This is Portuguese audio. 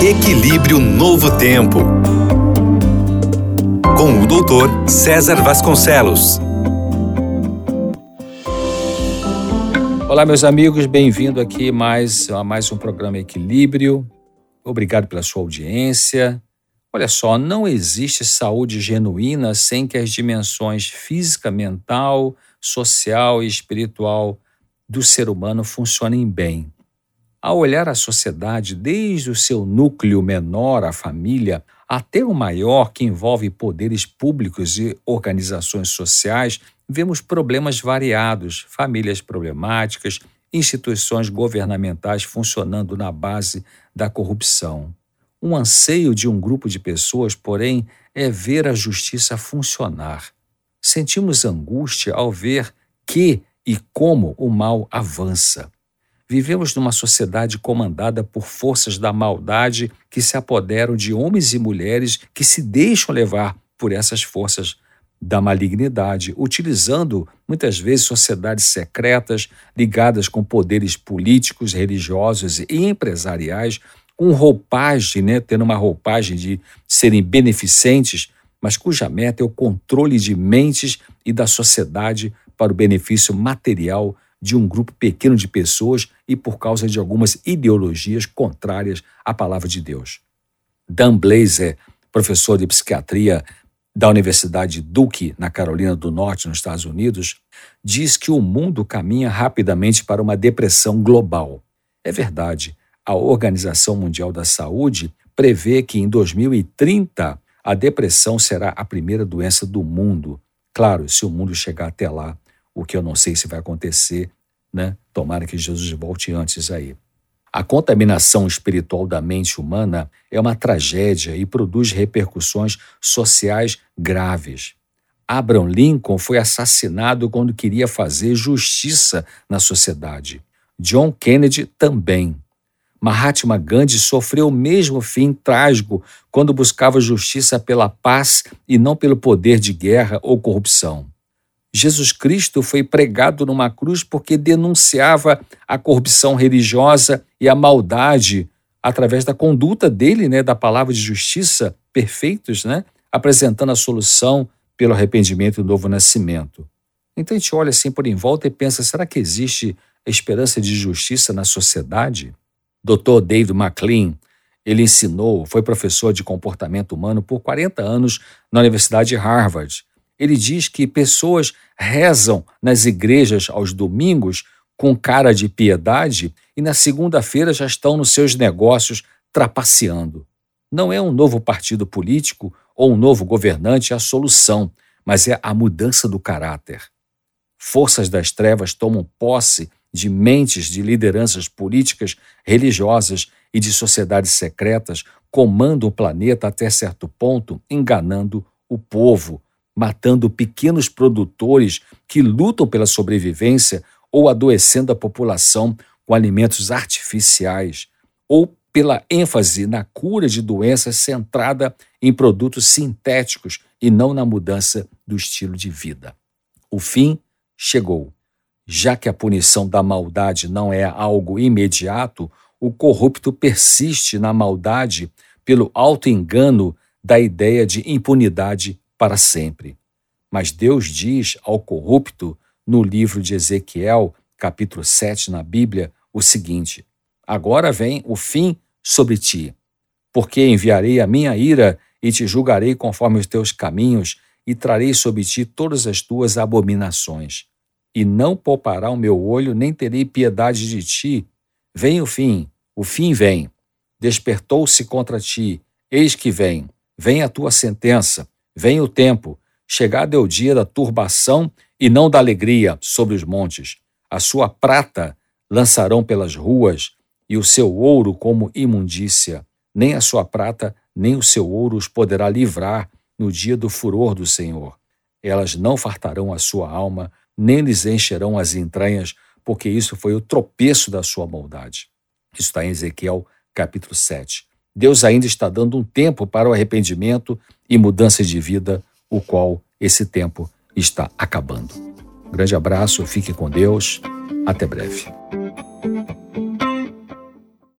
Equilíbrio Novo Tempo, com o doutor César Vasconcelos. Olá, meus amigos, bem-vindo aqui a mais um programa Equilíbrio. Obrigado pela sua audiência. Olha só, não existe saúde genuína sem que as dimensões física, mental, social e espiritual do ser humano funcionem bem. Ao olhar a sociedade, desde o seu núcleo menor, a família, até o maior, que envolve poderes públicos e organizações sociais, vemos problemas variados, famílias problemáticas, instituições governamentais funcionando na base da corrupção. Um anseio de um grupo de pessoas, porém, é ver a justiça funcionar. Sentimos angústia ao ver que e como o mal avança. Vivemos numa sociedade comandada por forças da maldade que se apoderam de homens e mulheres que se deixam levar por essas forças da malignidade, utilizando muitas vezes sociedades secretas ligadas com poderes políticos, religiosos e empresariais, com roupagem, tendo uma roupagem de serem beneficentes, mas cuja meta é o controle de mentes e da sociedade para o benefício material de um grupo pequeno de pessoas e por causa de algumas ideologias contrárias à palavra de Deus. Dan Blazer, professor de psiquiatria da Universidade Duke, na Carolina do Norte, nos Estados Unidos, diz que o mundo caminha rapidamente para uma depressão global. É verdade. A Organização Mundial da Saúde prevê que em 2030 a depressão será a primeira doença do mundo. Claro, se o mundo chegar até lá, o que eu não sei se vai acontecer, Tomara que Jesus volte antes aí. A contaminação espiritual da mente humana é uma tragédia e produz repercussões sociais graves. Abraham Lincoln foi assassinado quando queria fazer justiça na sociedade. John Kennedy também. Mahatma Gandhi sofreu o mesmo fim trágico quando buscava justiça pela paz e não pelo poder de guerra ou corrupção. Jesus Cristo foi pregado numa cruz porque denunciava a corrupção religiosa e a maldade através da conduta dele, da palavra de justiça, perfeitos, apresentando a solução pelo arrependimento e o novo nascimento. Então a gente olha assim por em volta e pensa, será que existe esperança de justiça na sociedade? Dr. David McLean, ele foi professor de comportamento humano por 40 anos na Universidade de Harvard. Ele diz que pessoas rezam nas igrejas aos domingos com cara de piedade e na segunda-feira já estão nos seus negócios trapaceando. Não é um novo partido político ou um novo governante a solução, mas é a mudança do caráter. Forças das trevas tomam posse de mentes de lideranças políticas, religiosas e de sociedades secretas, comandam o planeta até certo ponto, enganando o povo, matando pequenos produtores que lutam pela sobrevivência ou adoecendo a população com alimentos artificiais, ou pela ênfase na cura de doenças centrada em produtos sintéticos e não na mudança do estilo de vida. O fim chegou. Já que a punição da maldade não é algo imediato, o corrupto persiste na maldade pelo auto-engano da ideia de impunidade para sempre. Mas Deus diz ao corrupto, no livro de Ezequiel, capítulo 7, na Bíblia, o seguinte: agora vem o fim sobre ti, porque enviarei a minha ira e te julgarei conforme os teus caminhos e trarei sobre ti todas as tuas abominações. E não poupará o meu olho, nem terei piedade de ti. Vem o fim vem. Despertou-se contra ti, eis que vem. Vem a tua sentença, vem o tempo. Chegado é o dia da turbação e não da alegria sobre os montes. A sua prata lançarão pelas ruas e o seu ouro como imundícia. Nem a sua prata, nem o seu ouro os poderá livrar no dia do furor do Senhor. Elas não fartarão a sua alma, nem lhes encherão as entranhas, porque isso foi o tropeço da sua maldade. Isso está em Ezequiel, capítulo 7. Deus ainda está dando um tempo para o arrependimento e mudança de vida, o qual esse tempo está acabando. Um grande abraço, fique com Deus, até breve.